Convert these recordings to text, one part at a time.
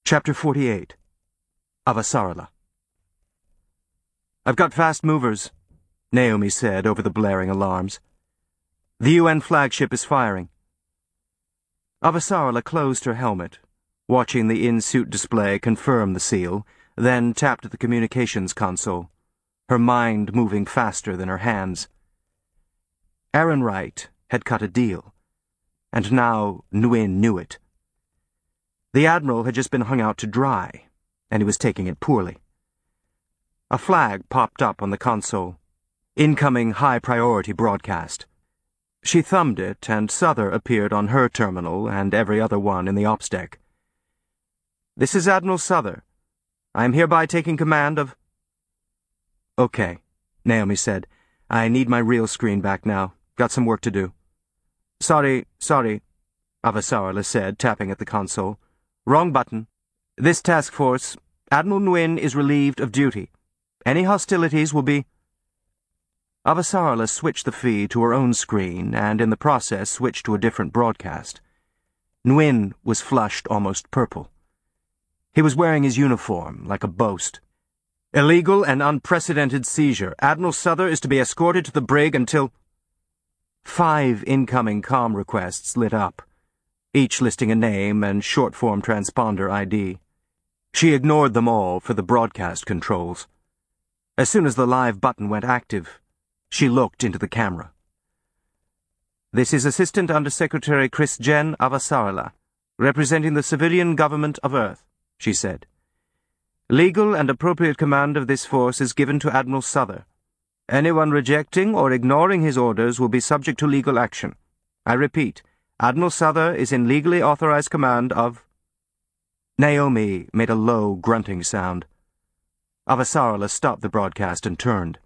Chapter 48. Avasarala. "I've got fast movers," Naomi said over the blaring alarms. "The UN flagship is firing." Avasarala closed her helmet, watching the in-suit display confirm the seal, then tapped the communications console, her mind moving faster than her hands. Aaron Wright had cut a deal, and now Nguyen knew it. The Admiral had just been hung out to dry, and he was taking it poorly. A flag popped up on the console. Incoming high-priority broadcast. She thumbed it, and Souther appeared on her terminal and every other one in the ops deck. "This is Admiral Souther. I am hereby taking command of—" "Okay," Naomi said. "I need my real screen back now. Got some work to do." Sorry, Avasarala said, tapping at the console. "Wrong button. This task force, Admiral Nguyen is relieved of duty. Any hostilities will be—" Avasarala switched the feed to her own screen and in the process switched to a different broadcast. Nguyen was flushed almost purple. He was wearing his uniform like a boast. "Illegal and unprecedented seizure. Admiral Souther is to be escorted to the brig until—" 5 incoming comm requests lit up, each listing a name and short-form transponder ID. She ignored them all for the broadcast controls. As soon as the live button went active, she looked into the camera. "This is Assistant Undersecretary Chrisjen Avasarala, representing the civilian government of Earth," she said. "Legal and appropriate command of this force is given to Admiral Souther. Anyone rejecting or ignoring his orders will be subject to legal action. I repeat, Admiral Souther is in legally authorized command of—" Naomi made a low, grunting sound. Avasarala stopped the broadcast and turned.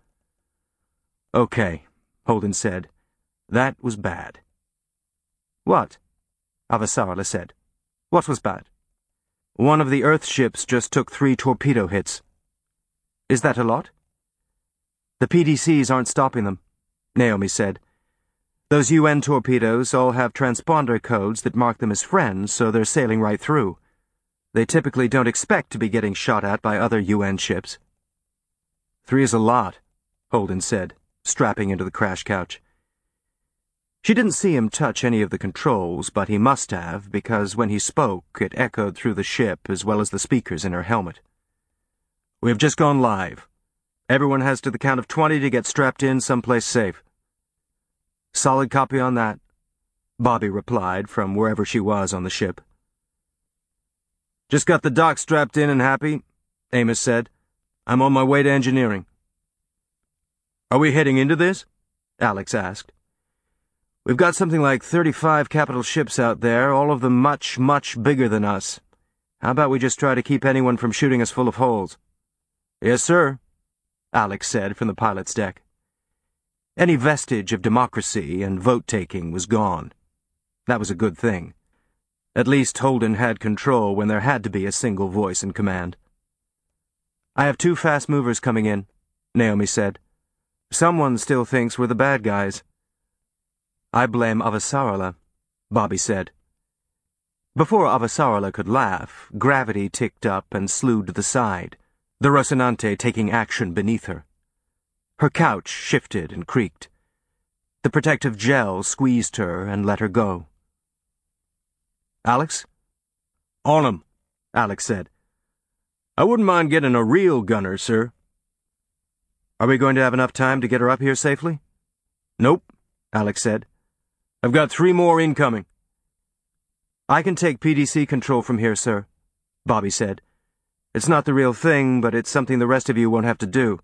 "Okay," Holden said. "That was bad." "What?" Avasarala said. "What was bad?" "One of the Earth ships just took 3 torpedo hits." "Is that a lot?" "The PDCs aren't stopping them," Naomi said. "Those UN torpedoes all have transponder codes that mark them as friends, so they're sailing right through. They typically don't expect to be getting shot at by other UN ships." "3 is a lot," Holden said, strapping into the crash couch. She didn't see him touch any of the controls, but he must have, because when he spoke, it echoed through the ship as well as the speakers in her helmet. "We have just gone live. Everyone has to the count of 20 to get strapped in someplace safe." "Solid copy on that," Bobby replied from wherever she was on the ship. "Just got the dock strapped in and happy," Amos said. "I'm on my way to engineering." "Are we heading into this?" Alex asked. "We've got something like 35 capital ships out there, all of them much, much bigger than us. How about we just try to keep anyone from shooting us full of holes?" "Yes, sir," Alex said from the pilot's deck. Any vestige of democracy and vote-taking was gone. That was a good thing. At least Holden had control when there had to be a single voice in command. "I have 2 fast movers coming in," Naomi said. "Someone still thinks we're the bad guys." "I blame Avasarala," Bobby said. Before Avasarala could laugh, gravity ticked up and slewed to the side, the Rocinante taking action beneath her. Her couch shifted and creaked. The protective gel squeezed her and let her go. "Alex?" "On 'em," Alex said. "I wouldn't mind getting a real gunner, sir." "Are we going to have enough time to get her up here safely?" "Nope," Alex said. "I've got 3 more incoming." "I can take PDC control from here, sir," Bobby said. "It's not the real thing, but it's something the rest of you won't have to do."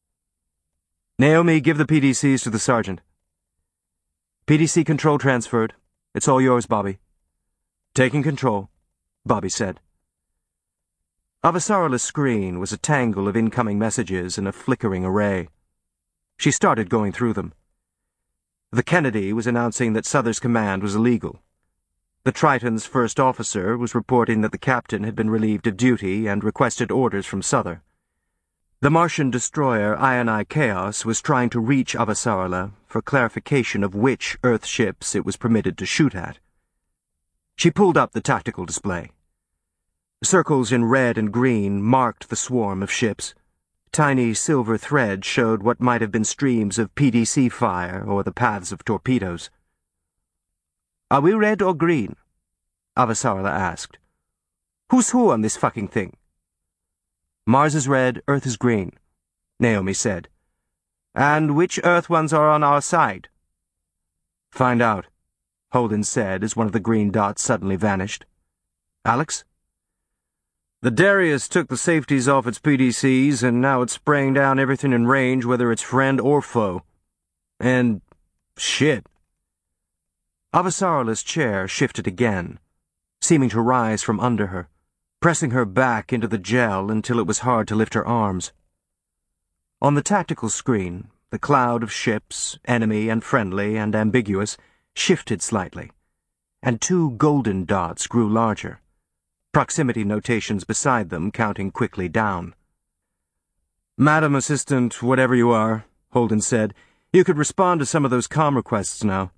"Naomi, give the PDCs to the sergeant." "PDC control transferred. It's all yours, Bobby." "Taking control," Bobby said. Avasarala's screen was a tangle of incoming messages in a flickering array. She started going through them. The Kennedy was announcing that Souther's command was illegal. The Triton's first officer was reporting that the captain had been relieved of duty and requested orders from Souther. The Martian destroyer Ioni Chaos was trying to reach Avasarala for clarification of which Earth ships it was permitted to shoot at. She pulled up the tactical display. Circles in red and green marked the swarm of ships. Tiny silver threads showed what might have been streams of PDC fire or the paths of torpedoes. "Are we red or green?" Avasarala asked. "Who's who on this fucking thing?" "Mars is red, Earth is green," Naomi said. "And which Earth ones are on our side?" "Find out," Holden said as one of the green dots suddenly vanished. "Alex?" "The Darius took the safeties off its PDCs, and now it's spraying down everything in range, whether it's friend or foe. And shit." Avasarala's chair shifted again, seeming to rise from under her, pressing her back into the gel until it was hard to lift her arms. On the tactical screen, the cloud of ships, enemy and friendly and ambiguous, shifted slightly, and two golden dots grew larger, proximity notations beside them counting quickly down. "Madam Assistant, whatever you are," Holden said, "you could respond to some of those comm requests now."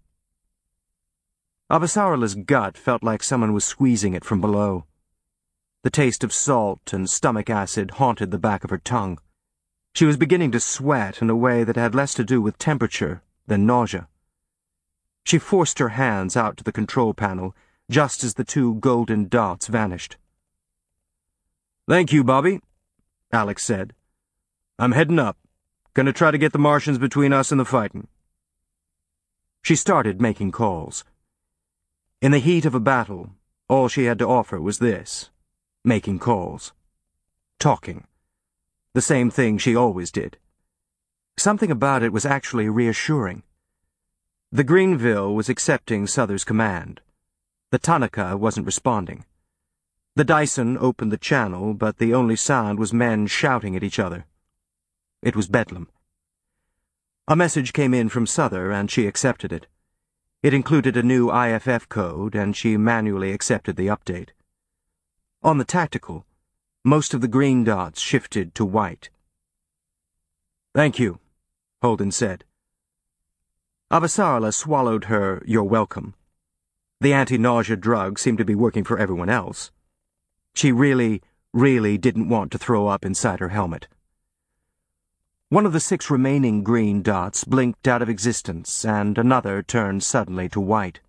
Avasarala's gut felt like someone was squeezing it from below. The taste of salt and stomach acid haunted the back of her tongue. She was beginning to sweat in a way that had less to do with temperature than nausea. She forced her hands out to the control panel just as the two golden dots vanished. "Thank you, Bobby," Alex said. "I'm heading up. Gonna try to get the Martians between us and the fighting." She started making calls. In the heat of a battle, all she had to offer was this: making calls. Talking. The same thing she always did. Something about it was actually reassuring. The Greenville was accepting Souther's command. The Tanaka wasn't responding. The Dyson opened the channel, but the only sound was men shouting at each other. It was bedlam. A message came in from Souther, and she accepted it. It included a new IFF code, and she manually accepted the update. On the tactical, most of the green dots shifted to white. "Thank you," Holden said. Avasarala swallowed her "you're welcome." The anti-nausea drug seemed to be working for everyone else. She really didn't want to throw up inside her helmet. One of the 6 remaining green dots blinked out of existence, and another turned suddenly to white.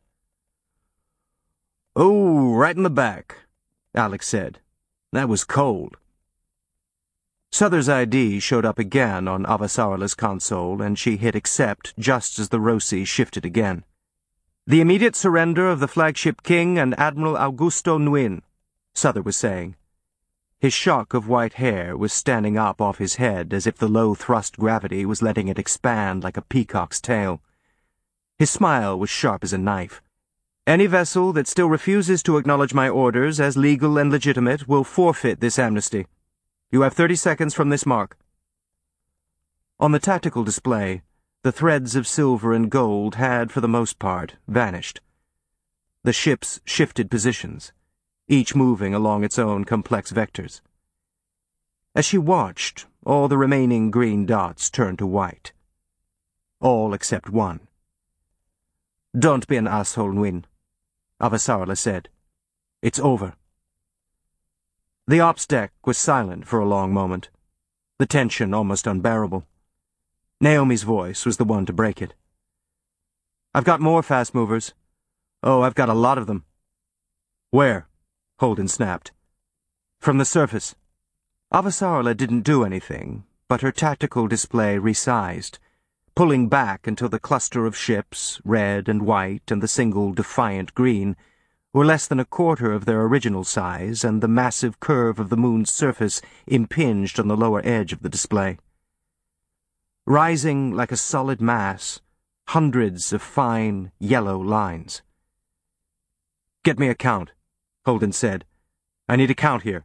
"Oh, right in the back," Alex said. "That was cold." Souther's ID showed up again on Avasarala's console, and she hit accept just as the ROSI shifted again. "The immediate surrender of the flagship King and Admiral Augusto Nguyen," Souther was saying. His shock of white hair was standing up off his head as if the low-thrust gravity was letting it expand like a peacock's tail. His smile was sharp as a knife. "Any vessel that still refuses to acknowledge my orders as legal and legitimate will forfeit this amnesty. You have 30 seconds from this mark." On the tactical display, the threads of silver and gold had, for the most part, vanished. The ships shifted positions, each moving along its own complex vectors. As she watched, all the remaining green dots turned to white. All except one. "Don't be an asshole, Nguyen," Avasarala said. "It's over." The ops deck was silent for a long moment, the tension almost unbearable. Naomi's voice was the one to break it. "I've got more fast movers. Oh, I've got a lot of them." "Where?" Holden snapped. "From the surface." Avasarala didn't do anything, but her tactical display resized, pulling back until the cluster of ships, red and white and the single defiant green, were less than a quarter of their original size, and the massive curve of the moon's surface impinged on the lower edge of the display. Rising like a solid mass, hundreds of fine, yellow lines. "Get me a count," Holden said. "I need a count here."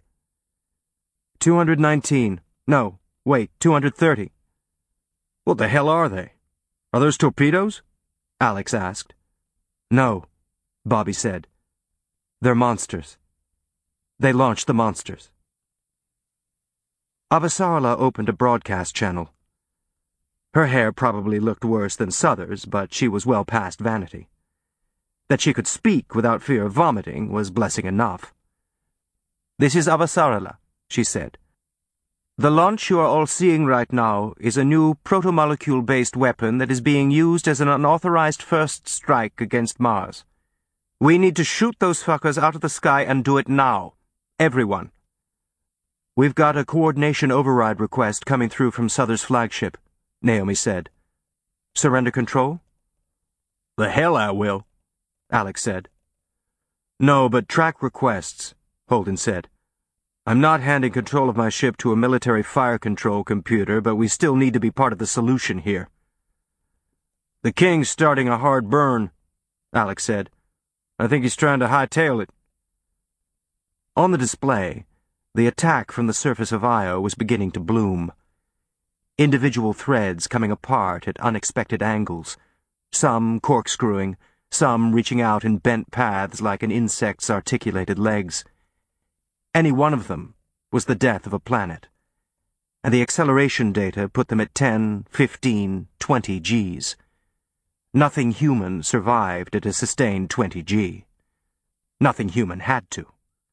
219. No, wait, 230. "What the hell are they? Are those torpedoes?" Alex asked. "No," Bobby said. "They're monsters. They launched the monsters." Avasarala opened a broadcast channel. Her hair probably looked worse than Souther's, but she was well past vanity. That she could speak without fear of vomiting was blessing enough. "This is Avasarala," she said. "The launch you are all seeing right now is a new protomolecule-based weapon that is being used as an unauthorized first strike against Mars. We need to shoot those fuckers out of the sky and do it now. Everyone." "We've got a coordination override request coming through from Souther's flagship," Naomi said. "Surrender control?" "The hell I will," Alex said. "No, but track requests," Holden said. "I'm not handing control of my ship to a military fire control computer, but we still need to be part of the solution here." "The King's starting a hard burn," Alex said. "I think he's trying to hightail it." On the display, the attack from the surface of Io was beginning to bloom. Individual threads coming apart at unexpected angles, some corkscrewing, some reaching out in bent paths like an insect's articulated legs. Any one of them was the death of a planet, and the acceleration data put them at 10, 15, 20 Gs. Nothing human survived at a sustained 20 G. Nothing human had to.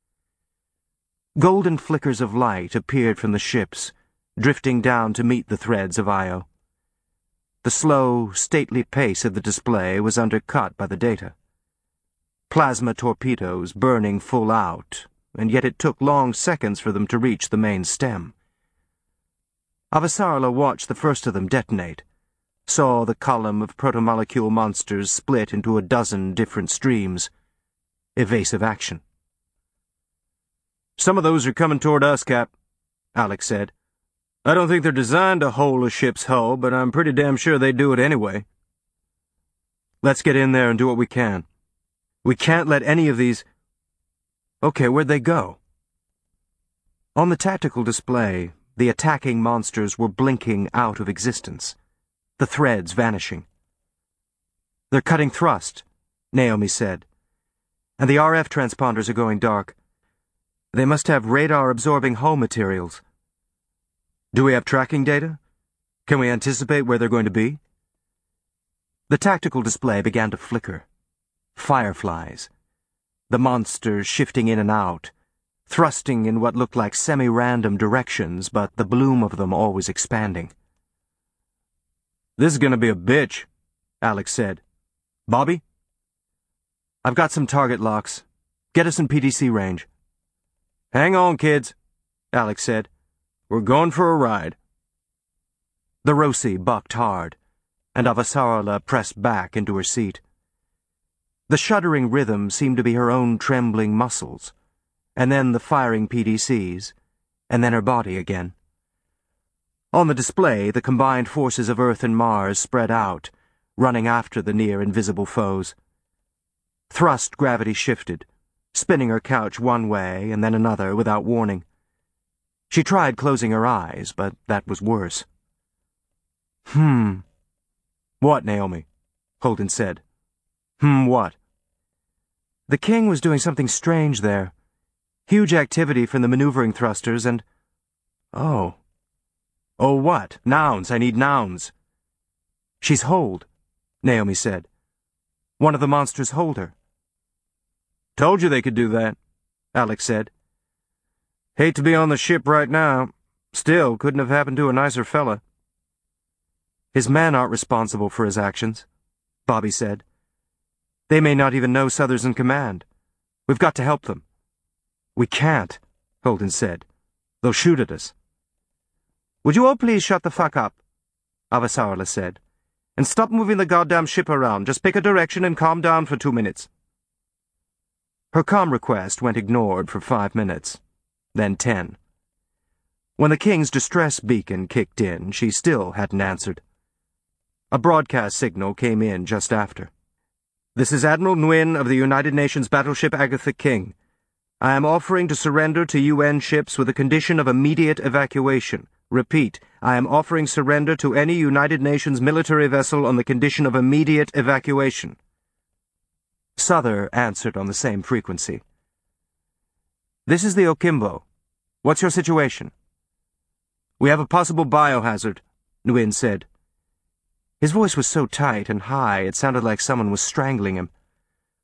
Golden flickers of light appeared from the ships, drifting down to meet the threads of Io. The slow, stately pace of the display was undercut by the data. Plasma torpedoes burning full out, and yet it took long seconds for them to reach the main stem. Avasarala watched the first of them detonate, saw the column of protomolecule monsters split into a dozen different streams. Evasive action. "Some of those are coming toward us, Cap," Alex said. "I don't think they're designed to hole a ship's hull, but I'm pretty damn sure they do it anyway." "Let's get in there and do what we can. We can't let any of these—" "Okay, where'd they go?" On the tactical display, the attacking monsters were blinking out of existence, the threads vanishing. "They're cutting thrust," Naomi said, "and the RF transponders are going dark. They must have radar-absorbing hull materials. Do we have tracking data? Can we anticipate where they're going to be?" The tactical display began to flicker. Fireflies. The monsters shifting in and out, thrusting in what looked like semi-random directions, but the bloom of them always expanding. "This is going to be a bitch," Alex said. "Bobby?" "I've got some target locks. Get us in PDC range." "Hang on, kids," Alex said. "We're going for a ride." The Roci bucked hard, and Avasarala pressed back into her seat. The shuddering rhythm seemed to be her own trembling muscles, and then the firing PDCs, and then her body again. On the display, the combined forces of Earth and Mars spread out, running after the near-invisible foes. Thrust gravity shifted, spinning her couch one way and then another without warning. She tried closing her eyes, but that was worse. "What, Naomi?" Holden said. What?" "The King was doing something strange there. Huge activity from the maneuvering thrusters and—" "Oh. Oh, what? Nouns. I need nouns." "She's holed," Naomi said. "One of the monsters hold her." "Told you they could do that," Alex said. "Hate to be on the ship right now. Still, couldn't have happened to a nicer fella." "His men aren't responsible for his actions," Bobby said. "They may not even know Souther's in command. We've got to help them." "We can't," Holden said. "They'll shoot at us." "Would you all please shut the fuck up?" Avasarala said. "And stop moving the goddamn ship around. Just pick a direction and calm down for 2 minutes." Her calm request went ignored for 5 minutes, then 10. When the King's distress beacon kicked in, she still hadn't answered. A broadcast signal came in just after. "This is Admiral Nguyen of the United Nations battleship Agatha King. I am offering to surrender to UN ships with a condition of immediate evacuation. Repeat, I am offering surrender to any United Nations military vessel on the condition of immediate evacuation." Souther answered on the same frequency. "This is the Okimbo. What's your situation?" "We have a possible biohazard," Nguyen said. His voice was so tight and high it sounded like someone was strangling him.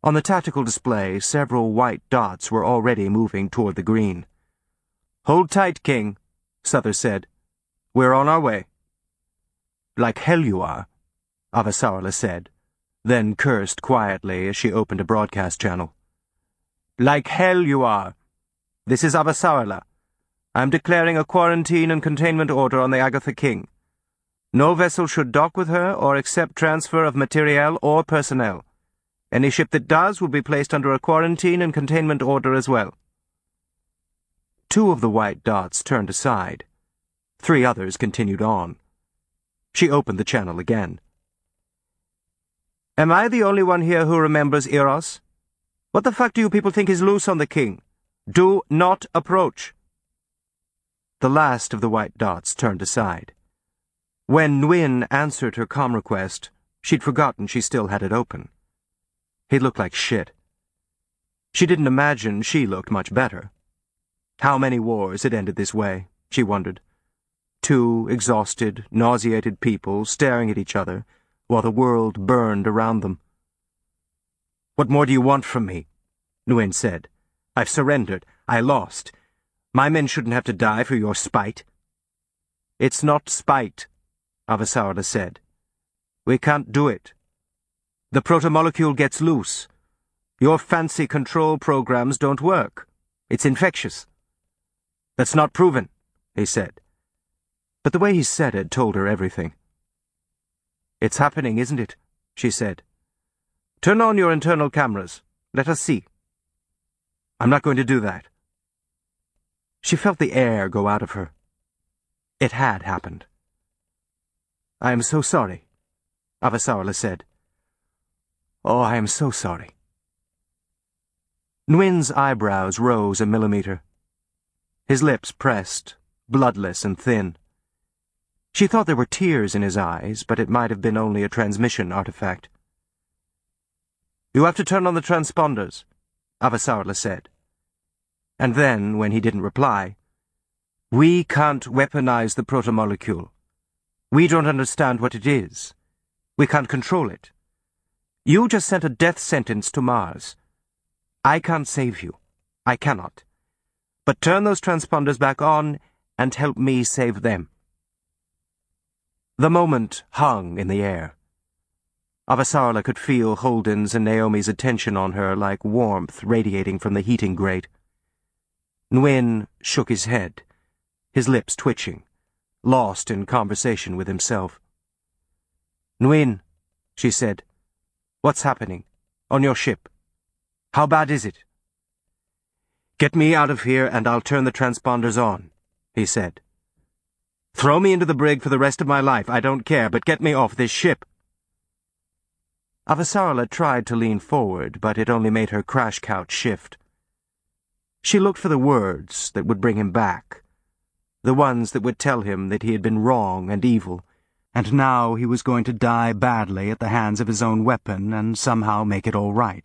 On the tactical display, several white dots were already moving toward the green. "Hold tight, King," Souther said. "We're on our way." "Like hell you are," Avasarala said, then cursed quietly as she opened a broadcast channel. "Like hell you are. This is Avasarala. I'm declaring a quarantine and containment order on the Agatha King. No vessel should dock with her or accept transfer of materiel or personnel. Any ship that does will be placed under a quarantine and containment order as well." 2 of the white dots turned aside. 3 others continued on. She opened the channel again. "Am I the only one here who remembers Eros? What the fuck do you people think is loose on the King? Do not approach." The last of the white dots turned aside. When Nguyen answered her comm request, she'd forgotten she still had it open. He looked like shit. She didn't imagine she looked much better. How many wars had ended this way, she wondered. 2 exhausted, nauseated people staring at each other while the world burned around them. "What more do you want from me?" Nguyen said. "I've surrendered. I lost. My men shouldn't have to die for your spite." "It's not spite," Avasarala said. "We can't do it. The protomolecule gets loose. Your fancy control programs don't work. It's infectious." "That's not proven," he said. But the way he said it told her everything. "It's happening, isn't it?" she said. "Turn on your internal cameras. Let us see." "I'm not going to do that." She felt the air go out of her. It had happened. "I am so sorry," Avasarala said. "Oh, I am so sorry." Nguyen's eyebrows rose a millimeter. His lips pressed, bloodless and thin. She thought there were tears in his eyes, but it might have been only a transmission artifact. "You have to turn on the transponders," Avasarala said. And then, when he didn't reply, "We can't weaponize the protomolecule. We don't understand what it is. We can't control it. You just sent a death sentence to Mars. I can't save you. I cannot. But turn those transponders back on and help me save them." The moment hung in the air. Avasarala could feel Holden's and Naomi's attention on her like warmth radiating from the heating grate. Nguyen shook his head, his lips twitching, lost in conversation with himself. "Nguyen," she said, "what's happening? On your ship? How bad is it?" "Get me out of here and I'll turn the transponders on," he said. "Throw me into the brig for the rest of my life, I don't care, but get me off this ship." Avasarala tried to lean forward, but it only made her crash couch shift. She looked for the words that would bring him back, the ones that would tell him that he had been wrong and evil, and now he was going to die badly at the hands of his own weapon and somehow make it all right.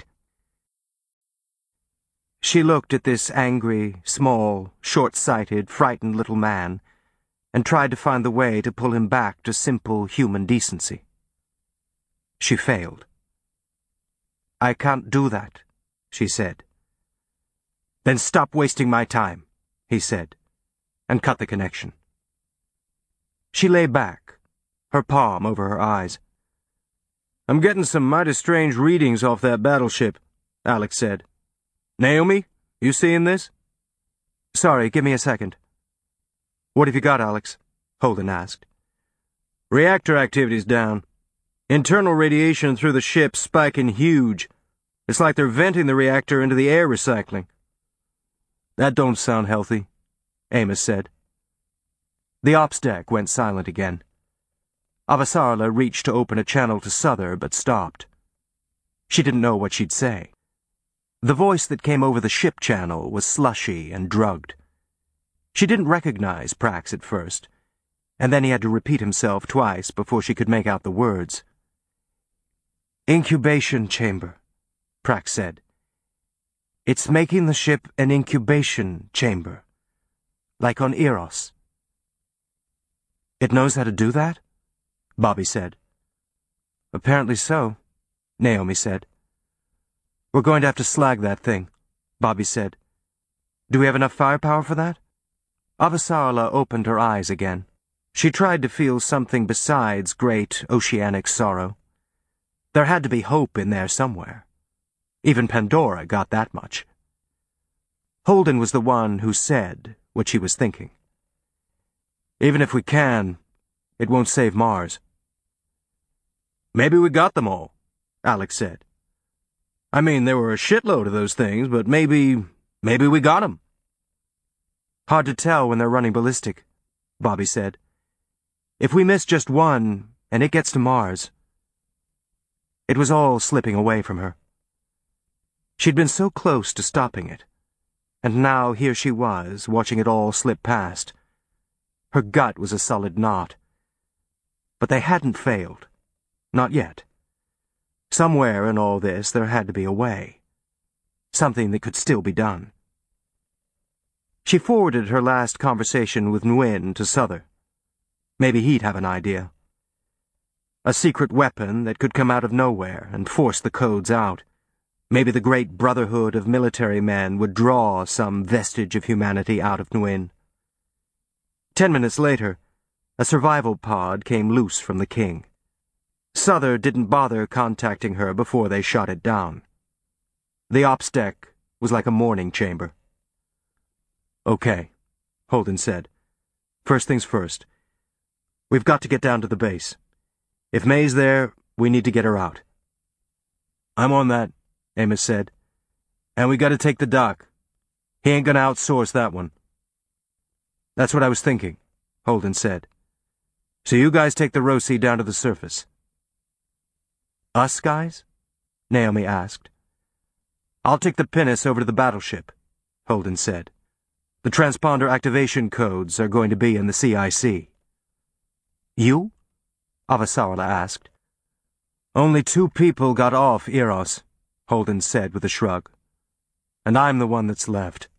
She looked at this angry, small, short-sighted, frightened little man and tried to find the way to pull him back to simple human decency. She failed. "I can't do that," she said. "Then stop wasting my time," he said, and cut the connection. She lay back, her palm over her eyes. "I'm getting some mighty strange readings off that battleship," Alex said. "Naomi, you seeing this?" "Sorry, give me a second." "What have you got, Alex?" Holden asked. "Reactor activity's down. Internal radiation through the ship spiking huge. It's like they're venting the reactor into the air recycling." "That don't sound healthy," Amos said. The ops deck went silent again. Avasarala reached to open a channel to Souther, but stopped. She didn't know what she'd say. The voice that came over the ship channel was slushy and drugged. She didn't recognize Prax at first, and then he had to repeat himself twice before she could make out the words. "Incubation chamber," Prax said. "It's making the ship an incubation chamber, like on Eros." "It knows how to do that?" Bobby said. "Apparently so," Naomi said. We're going to have to slag that thing, Bobby said. Do we have enough firepower for that? Avasarala opened her eyes again. She tried to feel something besides great oceanic sorrow. There had to be hope in there somewhere. Even Pandora got that much. Holden was the one who said what she was thinking. Even if we can, it won't save Mars. Maybe we got them all, Alex said. I mean, there were a shitload of those things, but maybe we got them. Hard to tell when they're running ballistic, Bobby said. If we miss just one, and it gets to Mars... It was all slipping away from her. She'd been so close to stopping it, and now here she was, watching it all slip past. Her gut was a solid knot. But they hadn't failed. Not yet. Somewhere in all this there had to be a way. Something that could still be done. She forwarded her last conversation with Nguyen to Souther. Maybe he'd have an idea. A secret weapon that could come out of nowhere and force the codes out. Maybe the great brotherhood of military men would draw some vestige of humanity out of Nguyen. 10 minutes later, a survival pod came loose from the King. Souther didn't bother contacting her before they shot it down. The ops deck was like a mourning chamber. Okay, Holden said. First things first. We've got to get down to the base. If May's there, we need to get her out. I'm on that, Amos said. And we gotta take the doc. He ain't gonna outsource that one. That's what I was thinking, Holden said. So you guys take the Rosie down to the surface. Us guys? Naomi asked. I'll take the pinnace over to the battleship, Holden said. The transponder activation codes are going to be in the CIC. You? Avasarala asked. Only 2 people got off Eros, Holden said with a shrug. And I'm the one that's left.